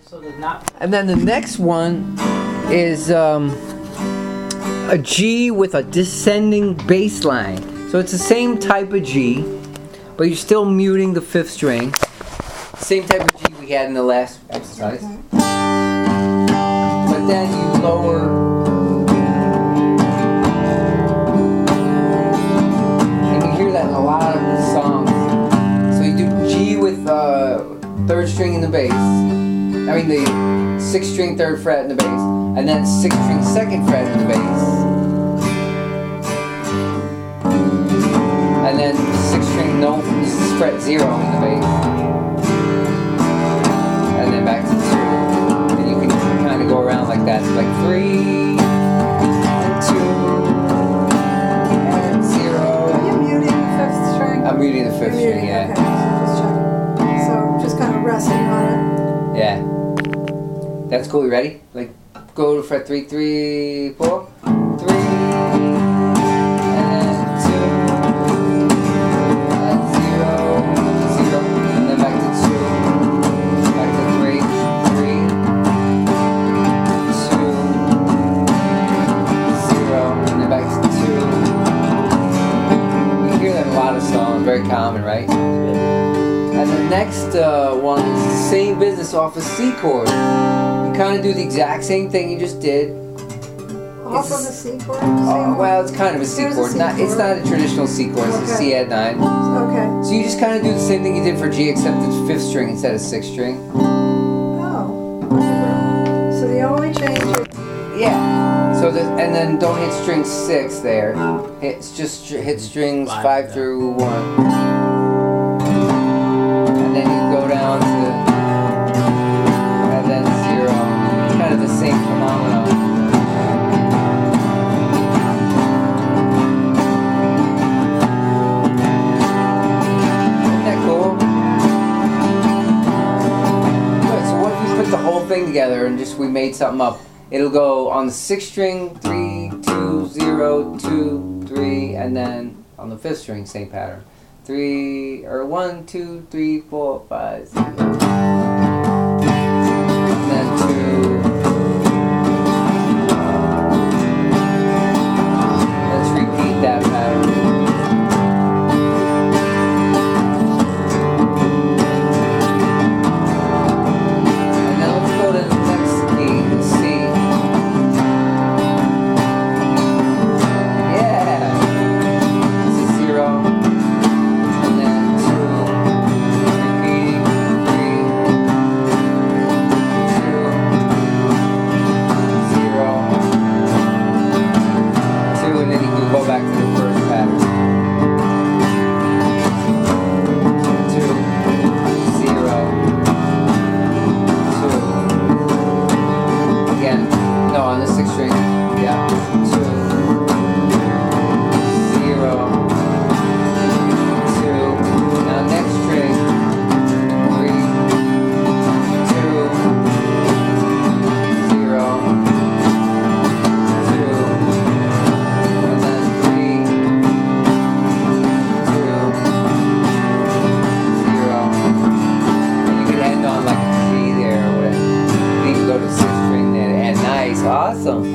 So the not. And then the next one is a G with a descending bass line. So it's the same type of G, but you're still muting the 5th string. Same type of G we had in the last exercise. Okay. But then you lower. And you hear that in a lot of the songs. So you do G with 3rd string in the bass. I mean the 6th string 3rd fret in the bass. And then 6th string 2nd fret in the bass. And then 6th string no fret 0 in the bass. And then back to 2. And you can kind of go around like that, like 3 and 2 and 0. Are you muting the 5th string? I'm muting the 5th string, yeah. Okay, so just checking. So just kind of resting on it. Yeah. That's cool. You ready? Like, go to fret 3, 3, 4, 3, and 2, and 0, 0, and then back to 2, back to 3, 3, 2, 0, and then back to 2. You hear that in a lot of songs. Very common, right? And the next one is the same business off a C chord. You kind of do the exact same thing you just did. Off of the C chord? Well, it's kind of a C There's a chord. C It's chord. not a traditional C chord. It's a Okay. C add 9. Okay. So you just kind of do the same thing you did for G, except it's 5th string instead of 6th string. Oh. Okay. So the only change is... Yeah. So and then don't hit string 6 there. It's just hit strings 5 through 1. And then you go down to, and then 0. Kind of the same phenomenon. Isn't that cool? Good. So what if we put the whole thing together and just we made something up? It'll go on the 6th string 3, 2, 0, 2, 3, and then on the 5th string same pattern. 3 or 1, 2, 3, 4, 5, 6.